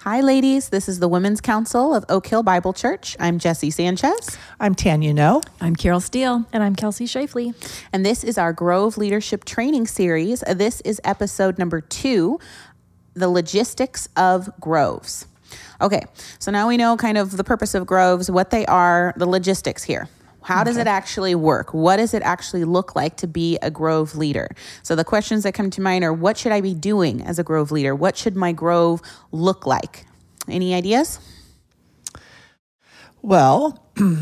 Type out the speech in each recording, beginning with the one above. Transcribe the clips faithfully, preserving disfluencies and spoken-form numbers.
Hi, ladies. This is the Women's Council of Oak Hill Bible Church. I'm Jessie Sanchez. I'm Tanya No. I'm Carol Steele. And I'm Kelsey Shifley. And this is our Grove Leadership Training Series. This is episode number two, The Logistics of Groves. Okay, so now we know kind of the purpose of groves, what they are, the logistics here. How does okay. it actually work? What does it actually look like to be a Grove leader? So the questions that come to mind are, what should I be doing as a Grove leader? What should my Grove look like? Any ideas? Well,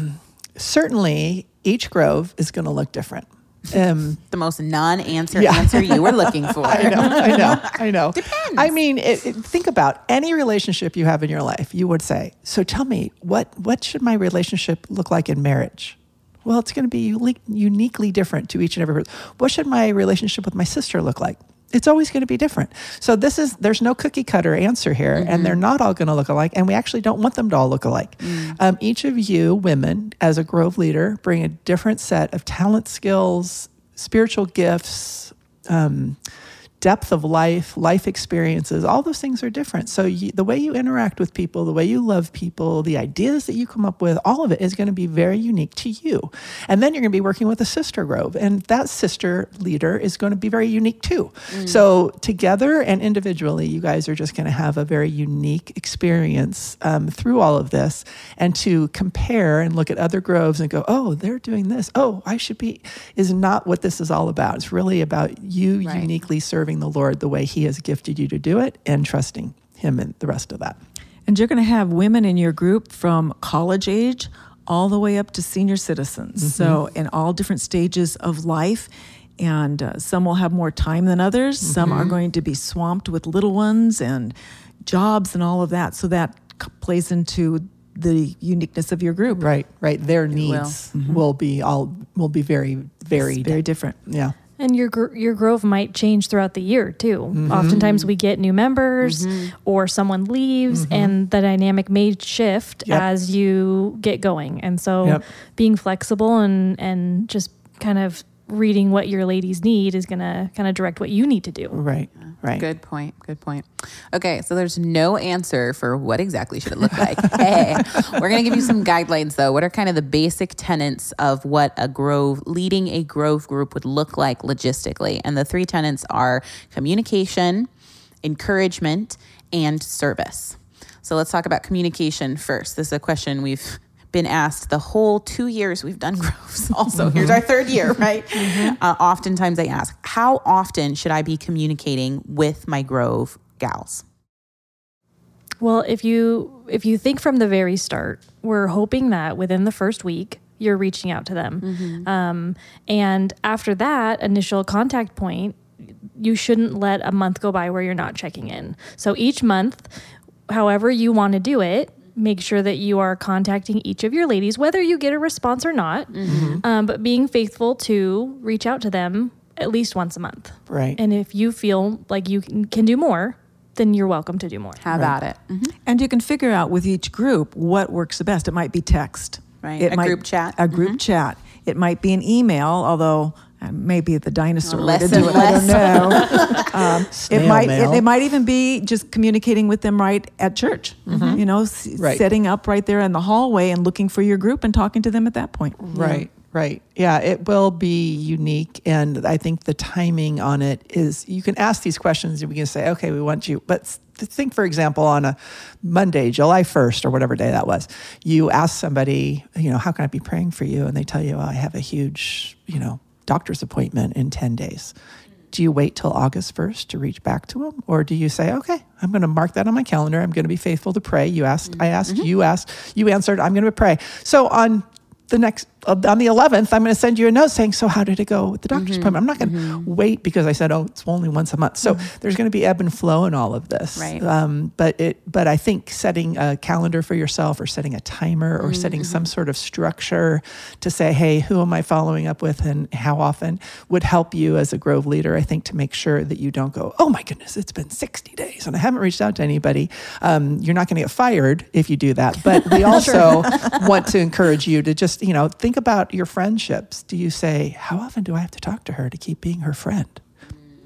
certainly each Grove is going to look different. Um, the most non-answer yeah. answer you were looking for. I know, I know, I know. Depends. I mean, it, it, think about any relationship you have in your life. You would say, so tell me, what, what should my relationship look like in marriage? Well, it's going to be unique, uniquely different to each and every person. What should my relationship with my sister look like? It's always going to be different. So this is, there's no cookie cutter answer here, mm-hmm. and they're not all going to look alike, and we actually don't want them to all look alike. Mm. Um, each of you women, as a Grove leader, bring a different set of talent, skills, spiritual gifts, um, depth of life, life experiences. All those things are different. So you, the way you interact with people, the way you love people, the ideas that you come up with, all of it is going to be very unique to you. And then you're going to be working with a sister Grove, and that sister leader is going to be very unique too. Mm. So together and individually, you guys are just going to have a very unique experience um, through all of this, and to compare and look at other Groves and go, oh, they're doing this. Oh, I should be, is not what this is all about. It's really about you right. uniquely serving the Lord the way He has gifted you to do it, and trusting Him and the rest of that. And you're going to have women in your group from college age all the way up to senior citizens. Mm-hmm. So in all different stages of life. And uh, some will have more time than others. Mm-hmm. Some are going to be swamped with little ones and jobs and all of that. So that c- plays into the uniqueness of your group. Right, right. Their needs will, mm-hmm. will be all will be very varied. It's very different. Yeah. And your your Grove might change throughout the year, too. Mm-hmm. Oftentimes we get new members mm-hmm. or someone leaves, mm-hmm. and the dynamic may shift yep. as you get going. And so yep. being flexible and, and just kind of reading what your ladies need is going to kind of direct what you need to do. Right, right. Good point, good point. Okay, so there's no answer for what exactly should it look like. Hey, we're going to give you some guidelines, though. What are kind of the basic tenets of what a Grove, leading a Grove group would look like logistically? And the three tenets are communication, encouragement, and service. So let's talk about communication first. This is a question we've been asked the whole two years we've done Groves. Also, mm-hmm. here's our third year, right? Mm-hmm. Uh, oftentimes I ask, how often should I be communicating with my Grove gals? Well, if you if you think from the very start, we're hoping that within the first week, you're reaching out to them. Mm-hmm. Um, and after that initial contact point, you shouldn't let a month go by where you're not checking in. So each month, however you want to do it, make sure that you are contacting each of your ladies, whether you get a response or not, mm-hmm. um, but being faithful to reach out to them at least once a month. Right. And if you feel like you can, can do more, then you're welcome to do more. How about right. it? Mm-hmm. And you can figure out with each group what works the best. It might be text. Right. It a might, group chat. A group mm-hmm. chat. It might be an email, although uh, maybe the dinosaur less way to do it. Less. I don't know. um, it might mail. It, it might even be just communicating with them right at church. Mm-hmm. You know, s- right. setting up right there in the hallway and looking for your group and talking to them at that point. Right. Right. Yeah, it will be unique. And I think the timing on it is, you can ask these questions and we can say, okay, we want you. But think, for example, on a Monday, July first or whatever day that was, you ask somebody, you know, how can I be praying for you? And they tell you, oh, I have a huge, you know, doctor's appointment in ten days. Do you wait till August first to reach back to them? Or do you say, okay, I'm going to mark that on my calendar. I'm going to be faithful to pray. You asked, mm-hmm. I asked, you asked, you answered, I'm going to pray. So on the next, on the eleventh, I'm going to send you a note saying, so how did it go with the doctor's mm-hmm. appointment? I'm not going to mm-hmm. wait because I said, oh, it's only once a month. So mm-hmm. there's going to be ebb and flow in all of this. Right. Um, but it, but I think setting a calendar for yourself, or setting a timer, or mm-hmm. setting some sort of structure to say, hey, who am I following up with and how often, would help you as a Grove leader, I think, to make sure that you don't go, oh my goodness, it's been sixty days and I haven't reached out to anybody. Um, you're not going to get fired if you do that. But we also want to encourage you to just, you know, think about your friendships. Do you say, how often do I have to talk to her to keep being her friend?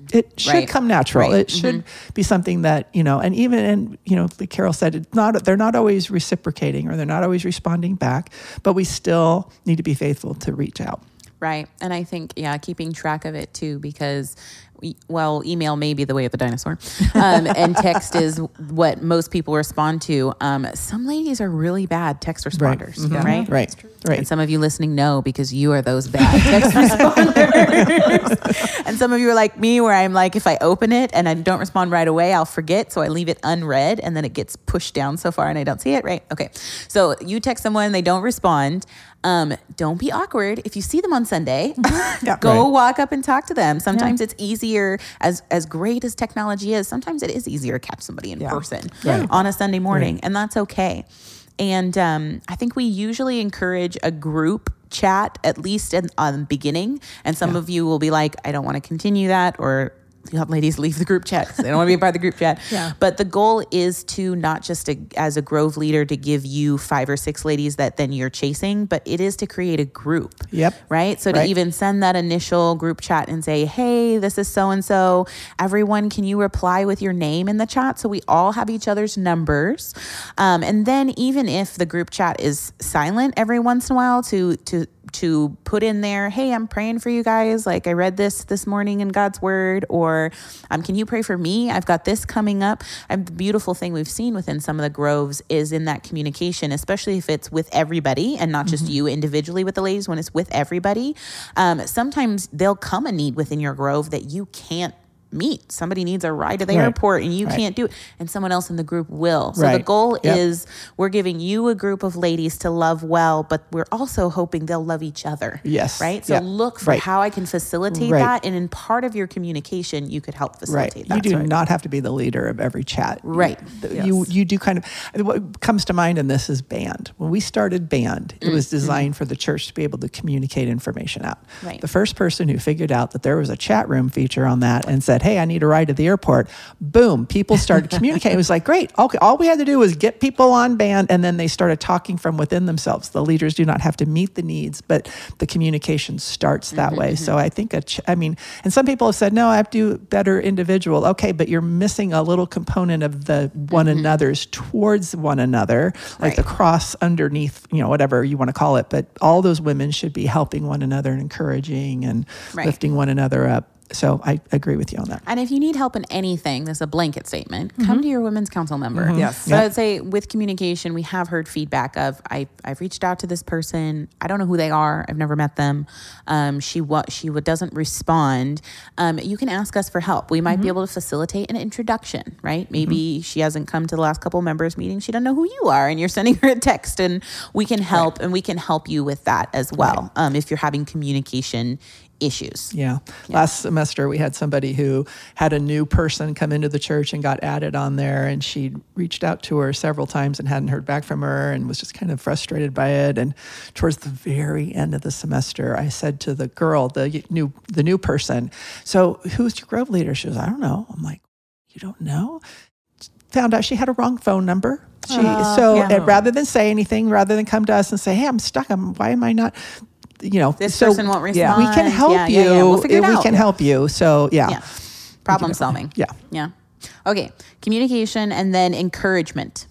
It should Right. come natural. Right. It should be something that, you know, and even, and you know, like Carol said, it's not, they're not always reciprocating or they're not always responding back, but we still need to be faithful to reach out. Right. And I think, yeah, keeping track of it too, because, we, well, email may be the way of the dinosaur, um, and text is what most people respond to. Um, some ladies are really bad text responders, Mhm. right? Right. Right. And some of you listening know because you are those bad text responders. And some of you are like me, where I'm like, if I open it and I don't respond right away, I'll forget. So I leave it unread and then it gets pushed down so far and I don't see it. Right. Okay. So you text someone, they don't respond. Um, don't be awkward. If you see them on Sunday, Yeah, go right. walk up and talk to them. Sometimes it's easier, as as great as technology is, sometimes it is easier to catch somebody in Yeah. person Right. on a Sunday morning, Right. and that's okay. And um, I think we usually encourage a group chat, at least in, on the beginning. And some Yeah. of you will be like, I don't want to continue that, or you have ladies leave the group chat because they don't want to be a part of the group chat. Yeah. But the goal is to not just to, as a Grove leader to give you five or six ladies that then you're chasing, but it is to create a group. Yep. Right. So Right. to even send that initial group chat and say, hey, this is so-and-so. Everyone, can you reply with your name in the chat? So we all have each other's numbers. Um, and then even if the group chat is silent every once in a while to, to, to put in there, hey, I'm praying for you guys. Like I read this this morning in God's word, or um, can you pray for me? I've got this coming up. And the beautiful thing we've seen within some of the groves is in that communication, especially if it's with everybody and not just you individually with the ladies, when it's with everybody. Um, sometimes they'll come a need within your grove that you can't meet. Somebody needs a ride to the Right. airport and you Right. can't do it, and someone else in the group will. So the Right. goal Yep. is we're giving you a group of ladies to love well, but we're also hoping they'll love each other. Yes. Right? So Yeah. look for Right. how I can facilitate Right. that. And in part of your communication, you could help Right. facilitate You that. do Right. not have to be the leader of every chat. Right. You, you you do kind of, what comes to mind in this is band. When we started band, it was designed for the church to be able to communicate information out. Right. The first person who figured out that there was a chat room feature on that and said, hey, I need a ride to the airport, boom, people started communicating. It was like, great. Okay, all we had to do was get people on band, and then they started talking from within themselves. The leaders do not have to meet the needs, but the communication starts that way. So I think, a ch- I mean, and some people have said, no, I have to do better individual. Okay, but you're missing a little component of the one another's towards one another, like Right. the cross underneath, you know, whatever you want to call it. But all those women should be helping one another and encouraging and Right. lifting one another up. So I agree with you on that. And if you need help in anything, this is a blanket statement, come to your women's council member. Yes. So Yeah. I'd say with communication, we have heard feedback of, I, I've reached out to this person. I don't know who they are. I've never met them. Um, she what she what doesn't respond. Um, you can ask us for help. We might be able to facilitate an introduction, right? Maybe she hasn't come to the last couple members meetings. She doesn't know who you are, and you're sending her a text, and we can help, and we can help you with that as well. Um, if you're having communication issues. Yeah. Last semester, we had somebody who had a new person come into the church and got added on there. And she reached out to her several times and hadn't heard back from her and was just kind of frustrated by it. And towards the very end of the semester, I said to the girl, the new the new person, so who's your Grove leader? She goes, I don't know. I'm like, you don't know? Found out she had a wrong phone number. She, Uh, so yeah. uh, rather than say anything, rather than come to us and say, hey, I'm stuck. I'm, why am I not? You know, This so person won't respond. we can help Yeah, you. yeah, yeah. We'll figure it we out. can help you. So yeah. Yeah. Problem solving. Yeah. Yeah. Okay. Communication and then encouragement.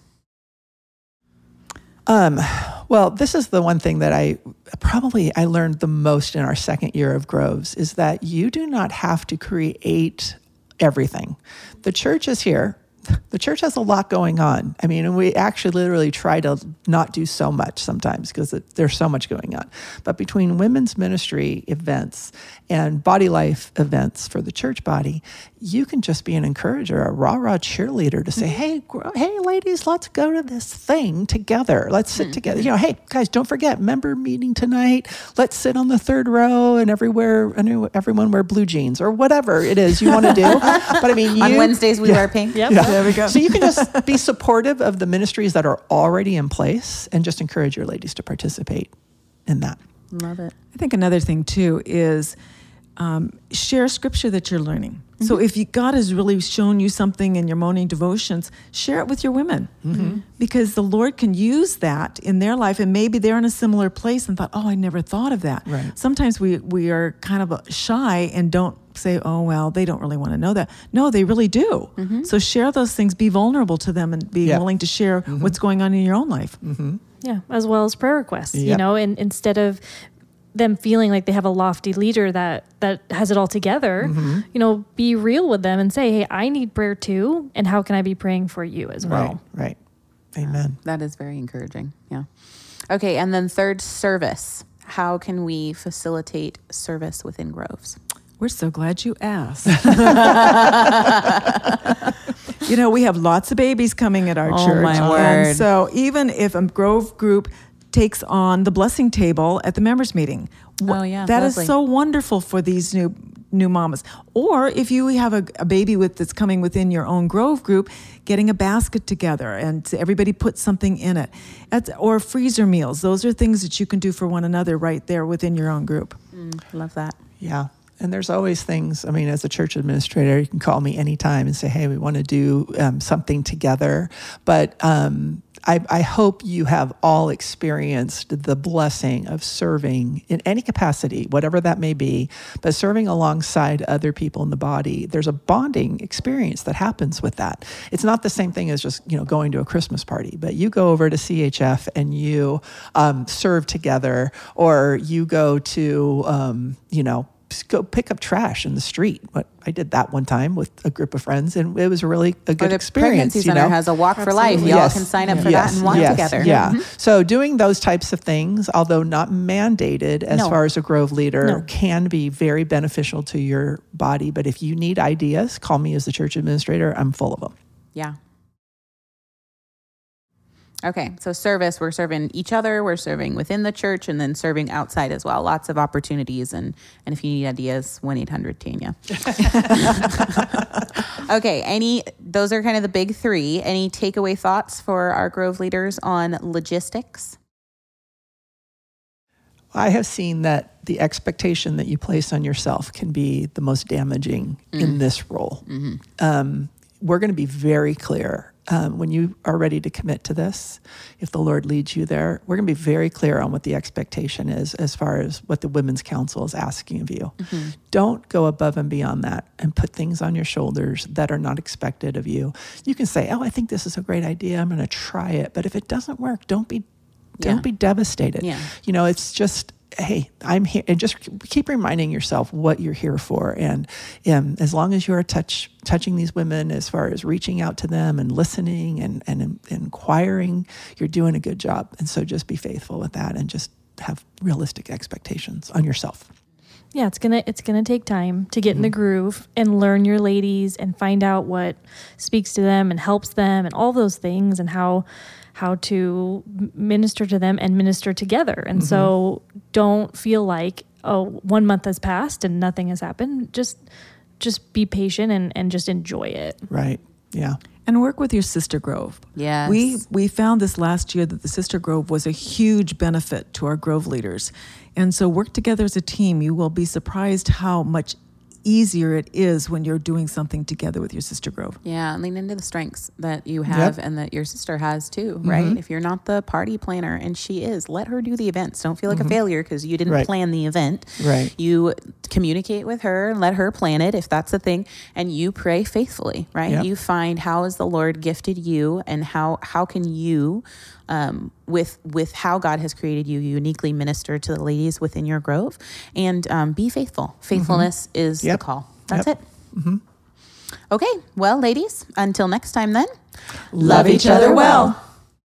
Um, well, this is the one thing that I probably I learned the most in our second year of Groves is that you do not have to create everything. The church is here. The church has a lot going on. I mean, and we actually literally try to not do so much sometimes because there's so much going on. But between women's ministry events and body life events for the church body, you can just be an encourager, a rah-rah cheerleader to say, hey, gr- hey, ladies, let's go to this thing together. Let's sit together. You know, hey, guys, don't forget, member meeting tonight. Let's sit on the third row and everywhere, everyone wear blue jeans or whatever it is you want to do. But I mean, you, On Wednesdays, we yeah. wear pink. Yep. Yeah. There we go. So you can just be supportive of the ministries that are already in place and just encourage your ladies to participate in that. Love it. I think another thing too is um, share scripture that you're learning. Mm-hmm. So if you, God has really shown you something in your morning devotions, share it with your women. Mm-hmm. Because the Lord can use that in their life, and maybe they're in a similar place and thought, oh, I never thought of that. Right. Sometimes we, we are kind of shy and don't say, oh, well, they don't really want to know that. No, they really do. Mm-hmm. So share those things, be vulnerable to them, and be yeah. willing to share mm-hmm. what's going on in your own life. Mm-hmm. Yeah, as well as prayer requests, Yep. you know, and instead of them feeling like they have a lofty leader that, that has it all together, mm-hmm. you know, be real with them and say, hey, I need prayer too. And how can I be praying for you as well? Right, right. Amen. Uh, that is very encouraging. Yeah. Okay. And then third, service. How can we facilitate service within Groves? We're so glad you asked. You know, we have lots of babies coming at our Oh, church. my word. And so even if a Grove group takes on the blessing table at the members meeting, Oh, yeah, that lovely. is so wonderful for these new new mamas. Or if you have a, a baby with that's coming within your own Grove group, getting a basket together and everybody puts something in it. At, or freezer meals. Those are things that you can do for one another right there within your own group. Mm, love that. Yeah. And there's always things, I mean, as a church administrator, you can call me anytime and say, hey, we want to do um, something together. But um, I, I hope you have all experienced the blessing of serving in any capacity, whatever that may be, but serving alongside other people in the body. There's a bonding experience that happens with that. It's not the same thing as just, you know, going to a Christmas party, but you go over to C H F and you um, serve together, or you go to, um, you know, go pick up trash in the street. But I did that one time with a group of friends, and it was really a good Or the experience. Pregnancy You Center know? has a walk for Absolutely. life. Y'all Yes. can sign up for Yes. that and walk Yes. together. Yeah. Mhm. So doing those types of things, although not mandated as No. far as a Grove leader, No. can be very beneficial to your body. But if you need ideas, call me as the church administrator. I'm full of them. Yeah. Okay, so service, we're serving each other, we're serving within the church, and then serving outside as well. Lots of opportunities, and, and if you need ideas, one eight hundred Tanya. Okay, any, those are kind of the big three. Any takeaway thoughts for our Grove leaders on logistics? I have seen that the expectation that you place on yourself can be the most damaging mm. in this role. Mm-hmm. Um, we're going to be very clear. Um, when you are ready to commit to this, if the Lord leads you there, we're going to be very clear on what the expectation is as far as what the Women's Council is asking of you. Mm-hmm. Don't go above and beyond that and put things on your shoulders that are not expected of you. You can say, oh, I think this is a great idea. I'm going to try it. But if it doesn't work, don't be, don't Yeah. be devastated. Yeah. You know, it's just, hey, I'm here, and just keep reminding yourself what you're here for. And um, as long as you are touch, touching these women as far as reaching out to them and listening and, and, and inquiring, you're doing a good job. And so just be faithful with that and just have realistic expectations on yourself. Yeah, it's gonna it's gonna take time to get mm-hmm. in the groove and learn your ladies and find out what speaks to them and helps them and all those things, and how how to minister to them and minister together. And mm-hmm. so don't feel like, oh, one month has passed and nothing has happened. Just just be patient and, and just enjoy it. Right. Yeah. And work with your sister Grove. Yes. We we found this last year that the sister Grove was a huge benefit to our Grove leaders. And so work together as a team. You will be surprised how much easier it is when you're doing something together with your sister Grove. Yeah, lean into the strengths that you have Yep. and that your sister has too, right? Mm-hmm. If you're not the party planner and she is, let her do the events. Don't feel like Mm-hmm. a failure because you didn't Right. plan the event. Right. You communicate with her and let her plan it if that's the thing, and you pray faithfully, right? Yep. You find how has the Lord gifted you, and how how can you um, with with how God has created you, uniquely minister to the ladies within your Grove, and um, be faithful. Faithfulness mm-hmm. is Yep. the call. That's Yep. it. Mm-hmm. Okay. Well, ladies, until next time then. Love each other well.